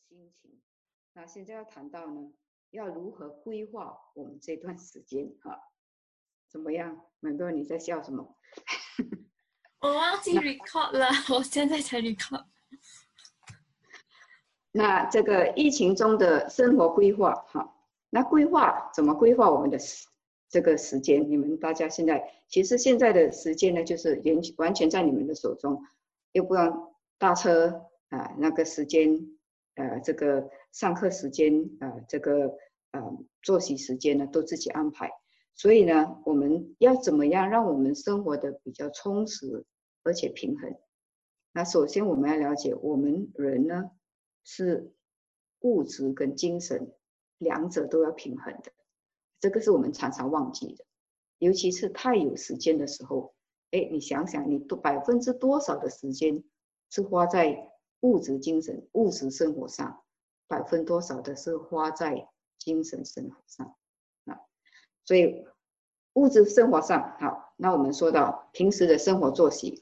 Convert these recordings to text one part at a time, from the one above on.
心情。那现在要谈到呢，要如何规划我们这段时间哈？怎么样？美多你在笑什么？ 我忘记 record 了，我现在才 record。 那这个疫情中的生活规划哈，那规划怎么规划我们的这个时间？你们大家其实现在的时间呢，就是完全在你们的手中，又不用搭车啊，那个时间这个上课时间这个作息时间呢，都自己安排。所以呢，我们要怎么样让我们生活的比较充实而且平衡？那首先我们要了解，我们人呢是物质跟精神两者都要平衡的，这个是我们常常忘记的。尤其是太有时间的时候，你想想，你多少的时间是花在物质生活上，多少的是花在精神生活上啊？所以物质生活上好，那我们说到平时的生活作息，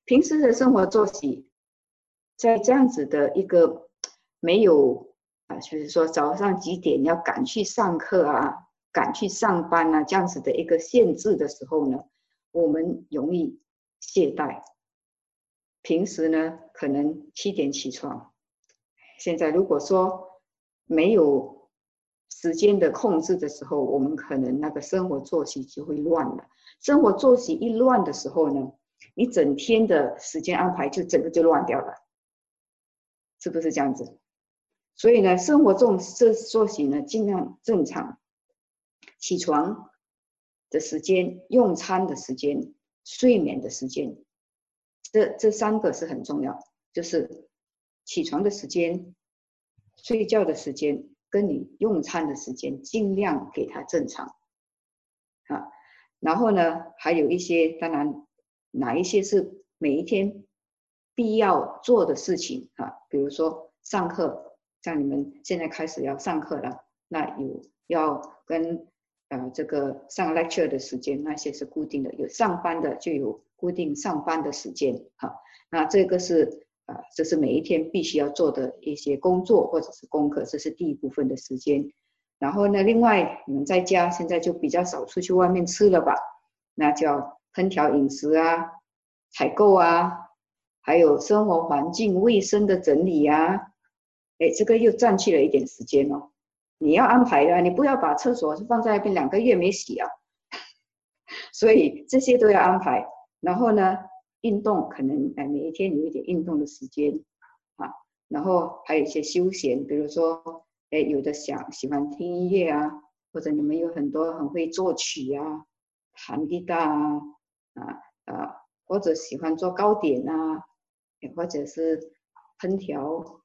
在这样子的一个没有就是说早上几点要赶去上课啊，赶去上班啊，这样子的一个限制的时候呢，我们容易懈怠。平时呢，可能7点起床，现在如果说没有时间的控制的时候，我们可能那个生活作息就会乱了。生活作息一乱的时候呢，你整天的时间安排就整个就乱掉了，是不是这样子？所以呢，生活作息呢，尽量正常，起床的时间、用餐的时间、睡眠的时间，这3个是很重要，就是起床的时间、睡觉的时间跟你用餐的时间，尽量给它正常啊。然后呢，还有一些，当然哪一些是每一天必要做的事情啊，比如说上课，像你们现在开始要上课了，那有要跟这个上 lecture 的时间，那些是固定的，有上班的就有固定上班的时间哈。那这个是这是每一天必须要做的一些工作或者是功课，这是第一部分的时间。然后呢，另外你们在家现在就比较少出去外面吃了吧？那叫烹调饮食啊、采购啊，还有生活环境卫生的整理啊，这个又占据了一点时间哦。你要安排的，你不要把厕所放在那边2个月没洗啊，所以这些都要安排。然后呢，运动可能每一天有一点运动的时间啊，然后还有一些休闲，比如说有的喜欢听音乐啊，或者你们有很多很会作曲啊、弹吉他或者喜欢做糕点啊，或者是烹调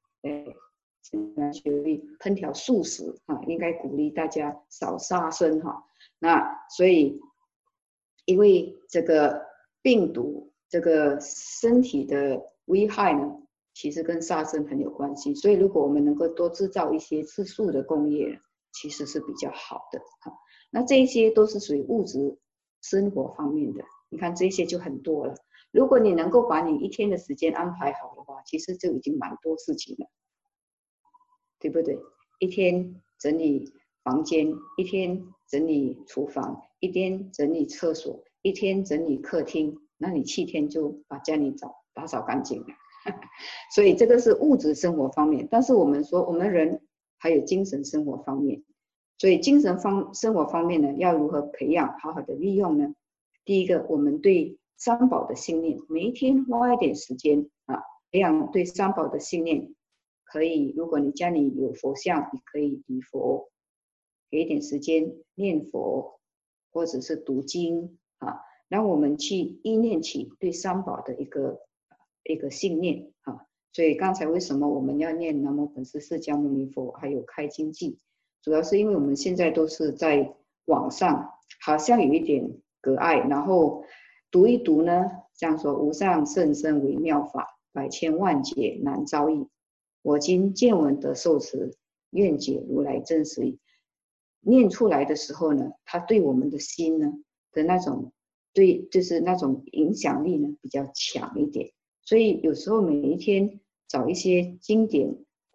烹调素食应该鼓励大家少杀生哈。那所以因为这个病毒这个身体的危害呢，其实跟杀生很有关系，所以如果我们能够多制造一些吃素的工业，其实是比较好的哈。那这一些都是属于物质生活方面的，你看这些就很多了。如果你能够把你一天的时间安排好的话，其实就已经蛮多事情了，对不对？一天整理房间，一天整理厨房，一天整理厕所，一天整理客厅，那你7天就把家里打扫干净了。所以这个是物质生活方面，但是我们说我们人还有精神生活方面，所以精神生活方面呢，要如何培养好好的利用呢？第一个，我们对三宝的信念，每一天花一点时间培养对三宝的信念。可以，如果你家里有佛像，你可以礼佛，给一点时间念佛，或者是读经让我们去意念起对三宝的一个信念所以刚才为什么我们要念南无本师释迦牟尼佛，还有开经偈，主要是因为我们现在都是在网上，好像有一点隔碍，然后读一读呢，像说无上甚深微妙法，百千万劫难遭遇。我今见闻得受持，愿解如来真实义。念出来的时候呢，它对我们的心呢的那种就是那种影响力呢比较强一点。所以有时候每一天找一些经典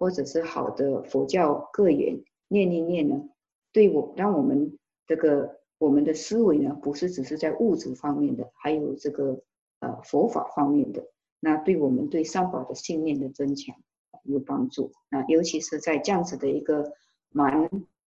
或者是好的佛教各言念一念呢，让我们我们的思维呢，不是只是在物质方面的，还有这个佛法方面的，那对我们对三宝的信念的增强有帮助。那尤其是在这样子的一个蛮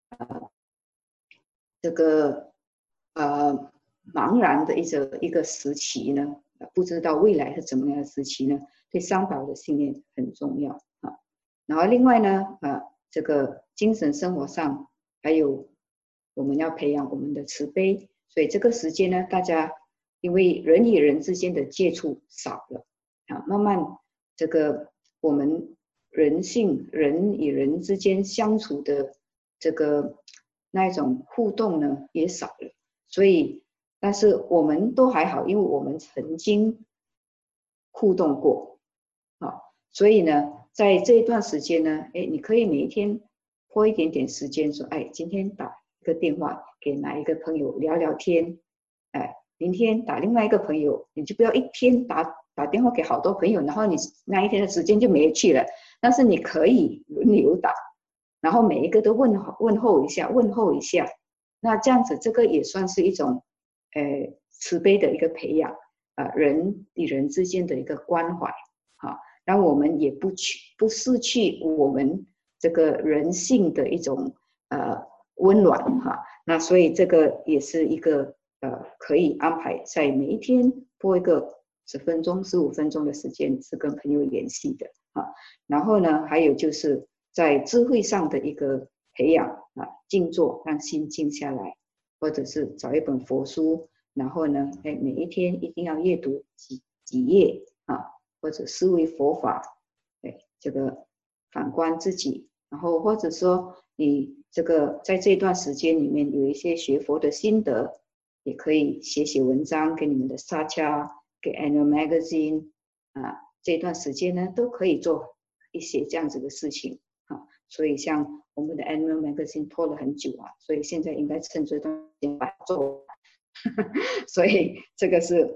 茫然的一个时期呢，不知道未来是怎么样的时期呢，对三宝的信念很重要啊。然后另外呢，这个精神生活上还有我们要培养我们的慈悲，所以这个时间呢，大家因为人与人之间的接触少了啊，慢慢这个我们人与人之间相处的这个那一种互动呢也少了，所以但是我们都还好，因为我们曾经互动过啊，所以呢，在这一段时间呢，你可以每一天拨一点点时间说，今天打一个电话给哪一个朋友聊聊天，明天打另外一个朋友，你就不要一天打电话给好多朋友，然后你那一天的时间就没去了。但是你可以轮流打，然后每一个都问候一下，那这样子这个也算是一种慈悲的一个培养，人与人之间的一个关怀，让我们也不失去我们这个人性的一种温暖那所以这个也是一个可以安排在每一天拨一个10分钟、15分钟的时间是跟朋友联系的然后呢，还有就是在智慧上的一个培养静坐，让心静下来，或者是找一本佛书，然后呢，每一天一定要阅读几页或者思维佛法，这个反观自己，然后或者说你这个在这段时间里面有一些学佛的心得，也可以写文章给你们的沙恰，给 Annual Magazine 这段时间呢都可以做一些这样子的事情所以像我们的 Annual Magazine 拖了很久所以现在应该趁这段时间把它做完所以这个是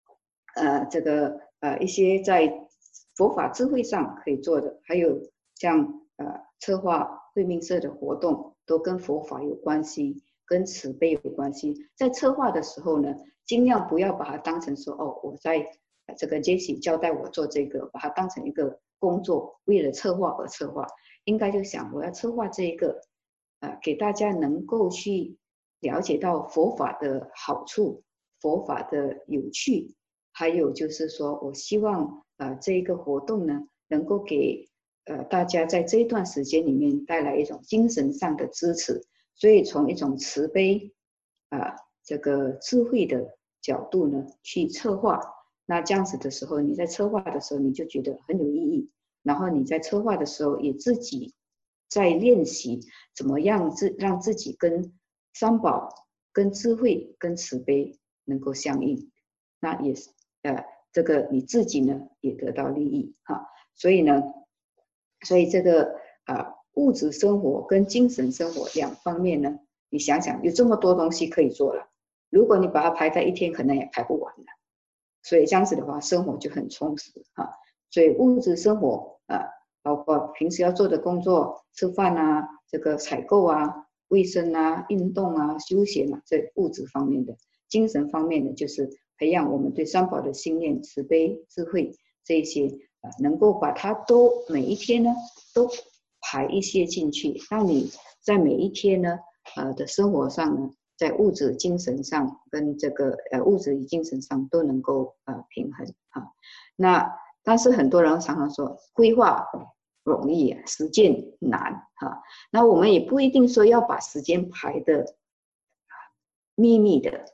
一些在佛法智慧上可以做的，还有像策划慧命社的活动，都跟佛法有关系，跟慈悲有关系。在策划的时候呢，尽量不要把它当成说我在这个 Jessie 交代我做这个，把它当成一个工作，为了策划而策划，应该就想我要策划这一个给大家能够去了解到佛法的好处，佛法的有趣，还有就是说我希望这一个活动呢能够给大家在这一段时间里面带来一种精神上的支持，所以从一种慈悲这个智慧的角度呢去策划，那这样子的时候，你在策划的时候你就觉得很有意义，然后你在策划的时候也自己在练习怎么样让自己跟三宝、跟智慧、跟慈悲能够相应，那也是这个你自己呢也得到利益所以这个物质生活跟精神生活两方面呢，你想想有这么多东西可以做了，如果你把它排在一天，可能也排不完了。所以这样子的话，生活就很充实所以物质生活包括平时要做的工作，吃饭这个采购卫生运动休闲这物质方面的。精神方面的就是培养我们对三宝的信念、慈悲、智慧这一些能够把它都每一天呢都排一些进去，让你在每一天呢的生活上呢，在物质精神上跟这个物质与精神上都能够平衡那但是很多人常常说规划容易实践难那我们也不一定说要把时间排的秘密的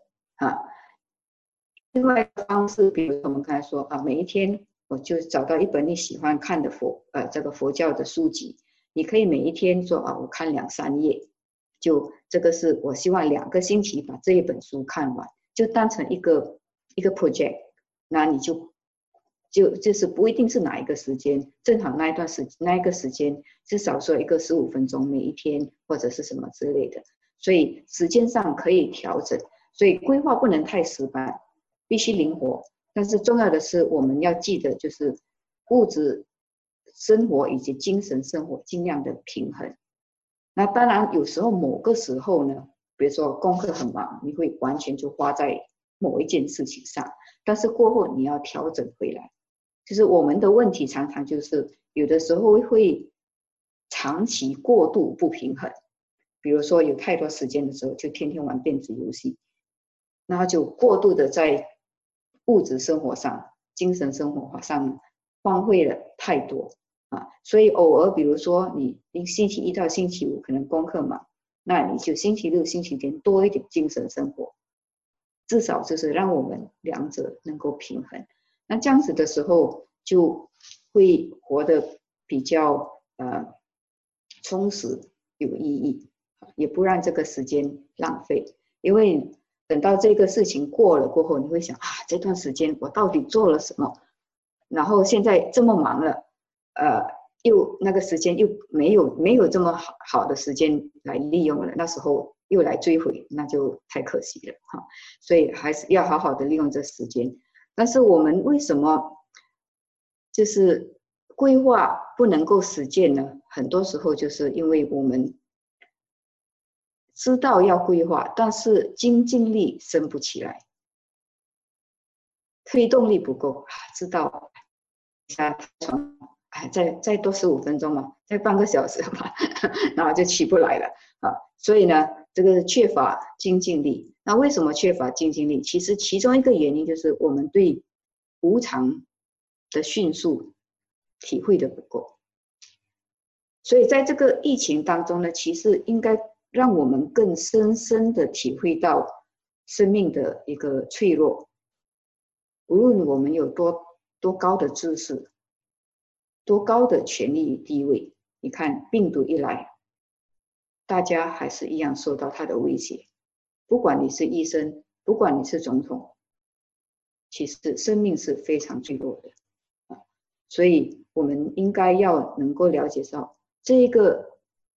另外一个方式，比如我们刚才说每一天我就找到一本你喜欢看的这个佛教的书籍，你可以每一天说我看2、3页，就这个是我希望2个星期把这一本书看完，就当成一个 project， 那你就是不一定是哪一个时间，正好那一个时间至少说一个15分钟每一天或者是什么之类的，所以时间上可以调整，所以规划不能太死板，必须灵活。但是重要的是我们要记得，就是物质生活以及精神生活尽量的平衡。那当然有时候某个时候呢，比如说功课很忙，你会完全就花在某一件事情上，但是过后你要调整回来。就是我们的问题常常就是有的时候会长期过度不平衡，比如说有太多时间的时候就天天玩电子游戏，然后就过度的在物质生活上、精神生活上荒废了太多啊。所以偶尔比如说你星期一到星期五可能功课忙，那你就星期六、星期天多一点精神生活，至少就是让我们两者能够平衡。那这样子的时候就会活得比较充实有意义，也不让这个时间浪费。因为等到这个事情过了过后，你会想啊，这段时间我到底做了什么？然后现在这么忙了，又那个时间又没有这么好的时间来利用了，那时候又来追回，那就太可惜了哈。所以还是要好好的利用这时间。但是我们为什么就是规划不能够实践呢？很多时候就是因为我们知道要规划，但是精进力升不起来，推动力不够。知道下床，再多15分钟嘛，再半个小时嘛，然后就起不来了啊。所以呢，这个缺乏精进力。那为什么缺乏精进力？其实其中一个原因就是我们对无常的迅速体会的不够。所以在这个疫情当中呢，其实应该让我们更深深的体会到生命的一个脆弱。无论我们有多高的知识，多高的权力与地位，你看病毒一来，大家还是一样受到它的威胁。不管你是医生，不管你是总统，其实生命是非常脆弱的。所以我们应该要能够了解到这个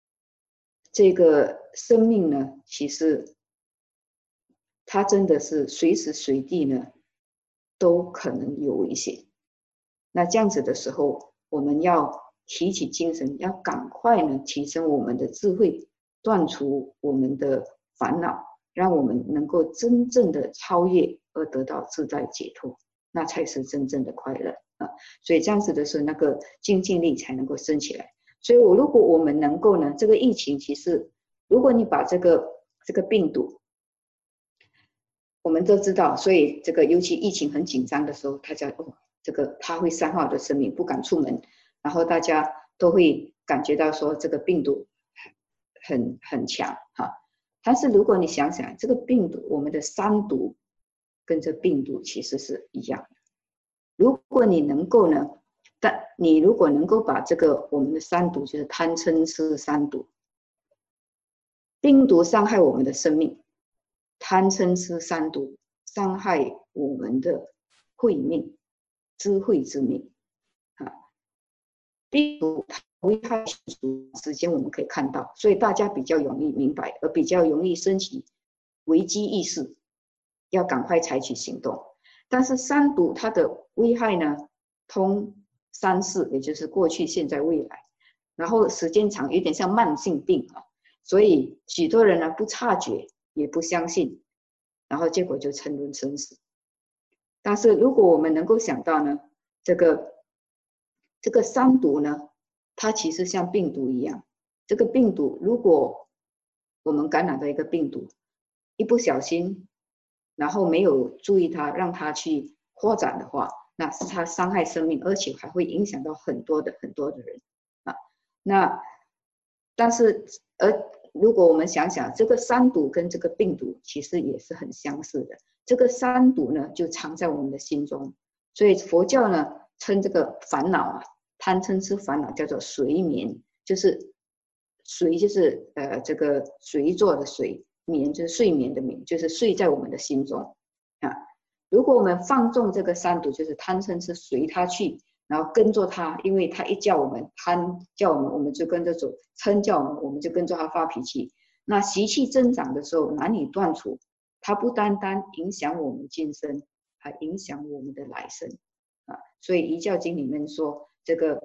生命呢，其实它真的是随时随地呢都可能有危险。那这样子的时候，我们要提起精神，要赶快呢提升我们的智慧，断除我们的烦恼，让我们能够真正的超越而得到自在解脱，那才是真正的快乐啊！所以这样子的时候，那个精进力才能够升起来。所以如果我们能够呢，这个疫情其实，如果你把这个病毒，我们都知道，所以这个尤其疫情很紧张的时候，大家这个它会伤害我的生命，不敢出门，然后大家都会感觉到说这个病毒很强哈。但是如果你想想，这个病毒，我们的三毒跟这病毒其实是一样的。如果你能够呢，你如果能够把这个我们的三毒，就是贪嗔痴三毒，病毒伤害我们的生命，贪嗔痴三毒伤害我们的慧命、智慧之命啊。病毒危害时间我们可以看到，所以大家比较容易明白，而比较容易升起危机意识，要赶快采取行动。但是三毒它的危害呢，通三世，也就是过去、现在、未来，然后时间长，有点像慢性病啊。所以许多人呢不察觉，也不相信，然后结果就沉沦生死。但是如果我们能够想到呢，这个三毒呢，它其实像病毒一样。这个病毒，如果我们感染到一个病毒，一不小心，然后没有注意它，让它去扩展的话，那是它伤害生命，而且还会影响到很多的人啊。那但是如果我们想想，这个三毒跟这个病毒其实也是很相似的。这个三毒呢，就藏在我们的心中，所以佛教呢称这个烦恼啊，贪嗔痴烦恼叫做随眠，就是随就是这个随坐的随，眠就是睡眠的眠，就是睡在我们的心中啊。如果我们放纵这个三毒，就是贪嗔痴随他去，然后跟着他，因为他一叫我们，贪叫我们，我们就跟着走；嗔叫我们，我们就跟着他发脾气。那习气增长的时候，难以断除。它不单单影响我们今生，还影响我们的来生啊。所以《遗教经》里面说，这个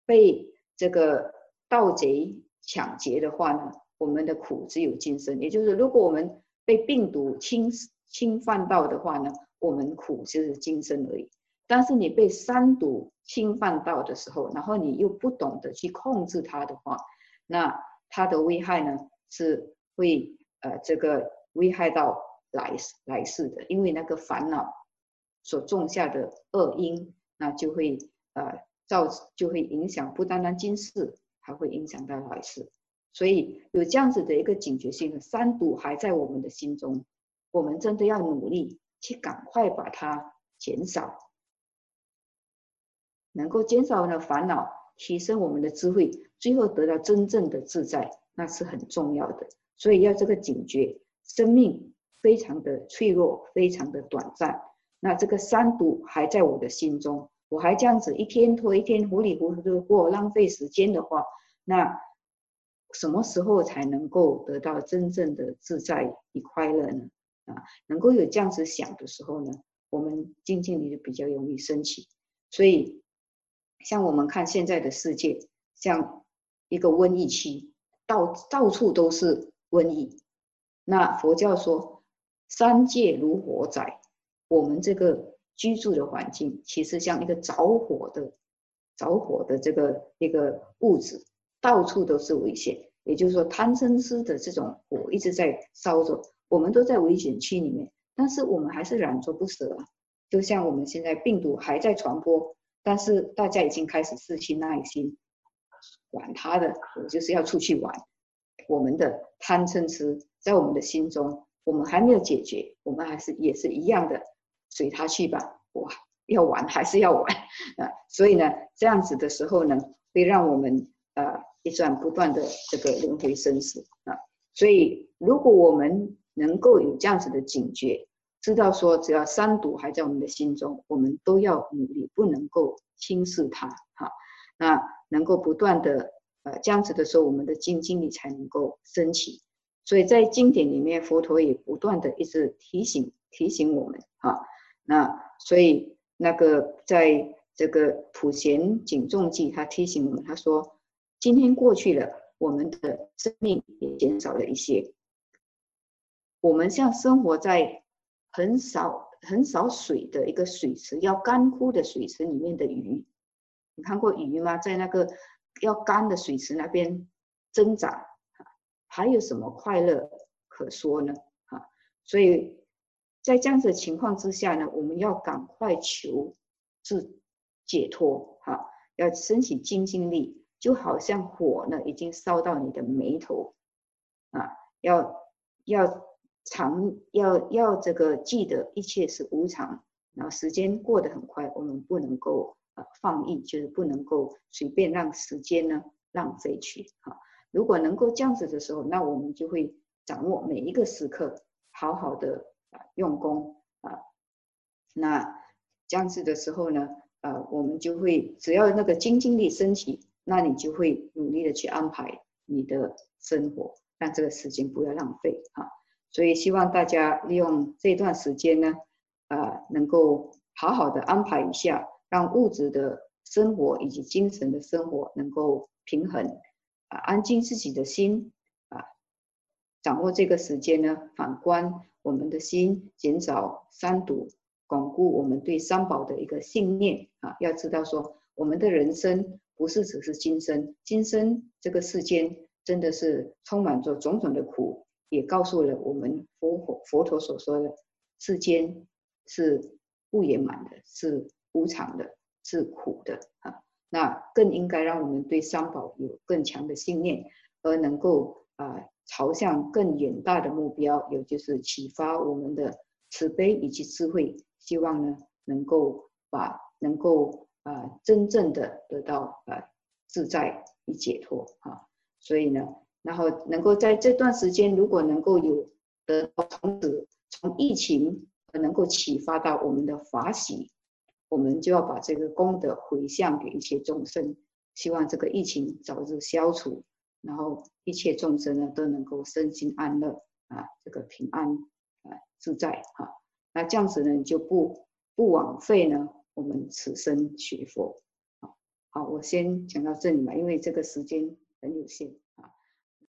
被这个盗贼抢劫的话呢，我们的苦只有今生。也就是如果我们被病毒侵犯到的话呢，我们苦就是今生而已。但是你被三毒侵犯到的时候，然后你又不懂得去控制它的话，那它的危害呢是会这个危害到来世的，因为那个烦恼所种下的恶因，那就会就会影响不单单今世，还会影响到来世。所以有这样子的一个警觉性，三毒还在我们的心中，我们真的要努力去赶快把它减少，能够减少呢烦恼，提升我们的智慧，最后得到真正的自在，那是很重要的。所以要这个警觉，生命非常的脆弱，非常的短暂。那这个三毒还在我的心中，我还这样子一天拖一天，糊里糊涂的过，浪费时间的话，那什么时候才能够得到真正的自在与快乐呢？能够有这样子想的时候呢，我们静静里就比较容易升起。所以像我们看现在的世界，像一个瘟疫期，到处都是瘟疫。那佛教说三界如火宅，我们这个居住的环境其实像一个着火的这个一个物质，到处都是危险。也就是说贪嗔痴的这种火一直在烧着，我们都在危险区里面，但是我们还是染着不舍啊。就像我们现在病毒还在传播，但是大家已经开始失去耐心，管他的，我就是要出去玩。我们的贪嗔痴在我们的心中，我们还没有解决，我们也是一样的，随他去吧。哇，要玩还是要玩所以呢，这样子的时候呢，会让我们一转不断的这个轮回生死所以如果我们能够有这样子的警觉，知道说只要三毒还在我们的心中，我们都要努力，不能够轻视它那能够不断的这样子的时候，我们的精进力才能够升起。所以在经典里面，佛陀也不断的一直提醒我们那所以那个在这个普贤警众记，他提醒我们，他说今天过去了，我们的生命也减少了一些。我们像生活在很少水的一个水池，要干枯的水池里面的鱼，你看过鱼吗？在那个要干的水池那边挣扎，还有什么快乐可说呢？所以在这样子的情况之下呢，我们要赶快求自解脱要升起精进力，就好像火呢已经烧到你的眉头要这个记得一切是无常，然后时间过得很快，我们不能够放逸，就是不能够随便让时间呢浪费去如果能够这样子的时候，那我们就会掌握每一个时刻，好好的用功那这样子的时候呢我们就会只要那个精进力升起，那你就会努力的去安排你的生活，让这个时间不要浪费所以希望大家利用这段时间呢能够好好的安排一下，让物质的生活以及精神的生活能够平衡安静自己的心掌握这个时间呢，反观我们的心，减少三毒，巩固我们对三宝的一个信念要知道说，我们的人生不是只是今生，今生这个世间真的是充满着种种的苦，也告诉了我们佛陀所说的世间是不圆满的，是无常的，是苦的那更应该让我们对三宝有更强的信念，而能够朝向更远大的目标，也就是启发我们的慈悲以及智慧，希望呢能够真正的得到自在与解脱所以呢，然后能够在这段时间，如果能够有得到从疫情能够启发到我们的法喜，我们就要把这个功德回向给一切众生，希望这个疫情早日消除，然后一切众生呢都能够身心安乐这个平安自在那这样子呢就不枉费呢我们此生学佛好，我先讲到这里嘛，因为这个时间很有限。